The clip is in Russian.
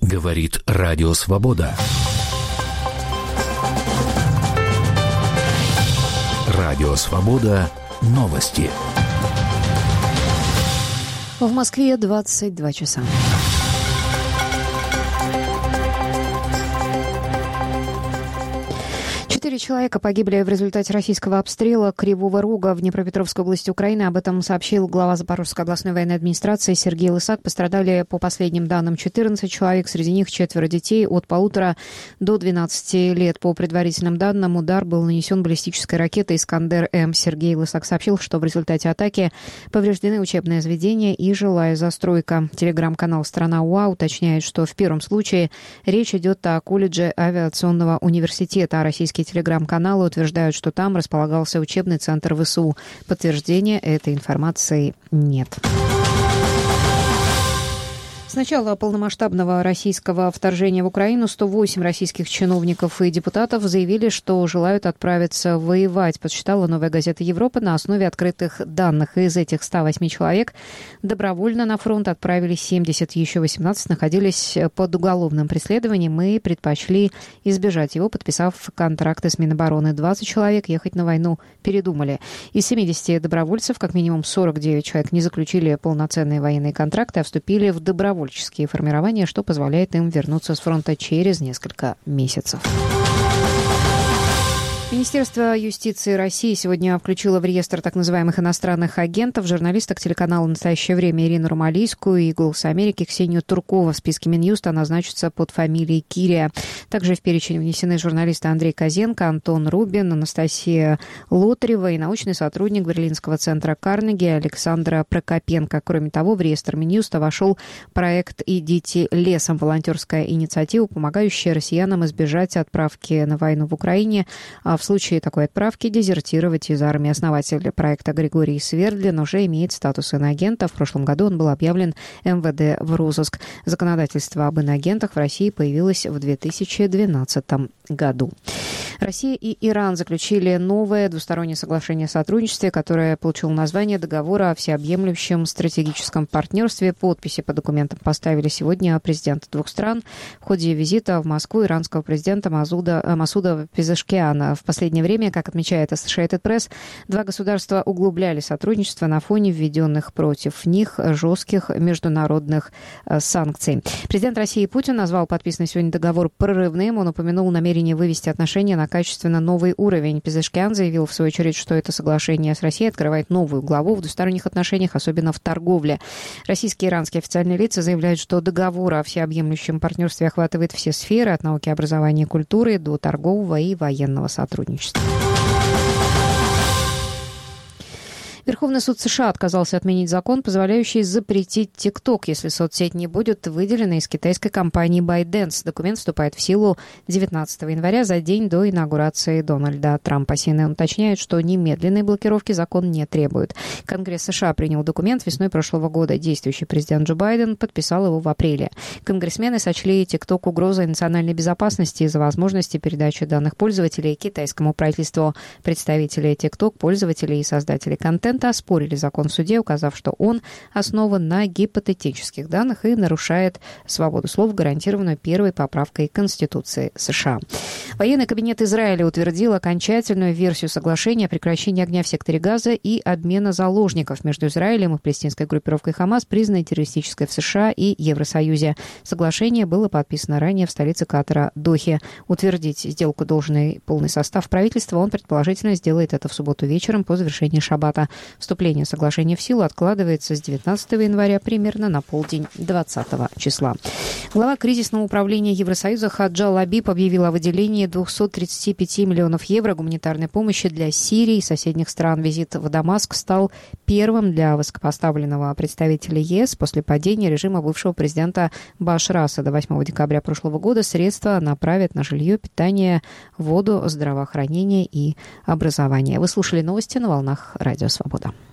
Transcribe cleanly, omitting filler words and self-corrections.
Говорит Радио Свобода. Радио Свобода. Новости. В Москве 22 часа. 4 человека погибли в результате российского обстрела Кривого Рога в Днепропетровской области Украины. Об этом сообщил глава Запорожской областной военной администрации Сергей Лысак. Пострадали, по последним данным, 14 человек. Среди них 4 детей от 1,5 до 12 лет. По предварительным данным, удар был нанесен баллистической ракетой «Искандер-М». Сергей Лысак сообщил, что в результате атаки повреждены учебные заведения и жилая застройка. Телеграм-канал «Страна УА» уточняет, что в первом случае речь идет о колледже авиационного университета, а российские телеграм-каналы утверждают, что там располагался учебный центр ВСУ. Подтверждения этой информации нет. С начала полномасштабного российского вторжения в Украину 108 российских чиновников и депутатов заявили, что желают отправиться воевать, подсчитала «Новая газета Европы» на основе открытых данных. Из этих 108 человек добровольно на фронт отправились 70, еще 18 находились под уголовным преследованием и предпочли избежать его, подписав контракты с Минобороны. 20 человек ехать на войну передумали. Из 70 добровольцев как минимум 49 человек не заключили полноценные военные контракты, а вступили в добровольческие формирования, что позволяет им вернуться с фронта через несколько месяцев. Министерство юстиции России сегодня включило в реестр так называемых иностранных агентов журналисток телеканала «Настоящее время» Ирину Румалийскую и «Голос Америки» Ксению Туркова. В списке Минюста она значится под фамилией Кирия. Также в перечень внесены журналисты Андрей Козенко, Антон Рубин, Анастасия Лотарева и научный сотрудник Берлинского центра Карнеги Александра Прокопенко. Кроме того, в реестр Минюста вошел проект «Идите лесом» — волонтерская инициатива, помогающая россиянам избежать отправки на войну в Украине, а в случае такой отправки дезертировать из армии. Основатель проекта Григорий Свердлин уже имеет статус иноагента. В прошлом году он был объявлен МВД в розыск. Законодательство об иноагентах в России появилось в 2012 году. Россия и Иран заключили новое двустороннее соглашение о сотрудничестве, которое получило название «Договора о всеобъемлющем стратегическом партнерстве». Подписи по документам поставили сегодня президенты двух стран в ходе визита в Москву иранского президента Масуда Пезешкиана. В последнее время, как отмечает Associated Press, два государства углубляли сотрудничество на фоне введенных против них жестких международных санкций. Президент России Путин назвал подписанный сегодня договор прорывным. Он упомянул намерение вывести отношения на качественно новый уровень. Пезешкиан заявил, в свою очередь, что это соглашение с Россией открывает новую главу в двусторонних отношениях, особенно в торговле. Российские и иранские официальные лица заявляют, что договор о всеобъемлющем партнерстве охватывает все сферы, от науки, образования и культуры до торгового и военного сотрудничества. Верховный суд США отказался отменить закон, позволяющий запретить TikTok, если соцсеть не будет выделена из китайской компании ByteDance. Документ вступает в силу 19 января, за день до инаугурации Дональда Трампа. CNN уточняет, что немедленной блокировки закон не требует. Конгресс США принял документ весной прошлого года. Действующий президент Джо Байден подписал его в апреле. Конгрессмены сочли TikTok угрозой национальной безопасности из-за возможности передачи данных пользователей китайскому правительству. Представители TikTok, пользователи и создатели контента оспорили закон в суде, указав, что он основан на гипотетических данных и нарушает свободу слова, гарантированную первой поправкой Конституции США. Военный кабинет Израиля утвердил окончательную версию соглашения о прекращении огня в секторе Газа и обмена заложников между Израилем и палестинской группировкой Хамас, признанной террористической в США и Евросоюзе. Соглашение было подписано ранее в столице Катара Дохе. Утвердить сделку должен полный состав правительства. Он, предположительно, сделает это в субботу вечером по завершении шаббата. Вступление соглашения в силу откладывается с 19 января примерно на полдень 20 числа. Глава кризисного управления Евросоюза Хаджа Лабиб объявил о выделении 235 миллионов евро гуманитарной помощи для Сирии и соседних стран. Визит в Дамаск стал первым для высокопоставленного представителя ЕС после падения режима бывшего президента Башара Асада. 8 декабря прошлого года средства направят на жилье, питание, воду, здравоохранение и образование. Вы слушали новости на волнах Радио Свобода.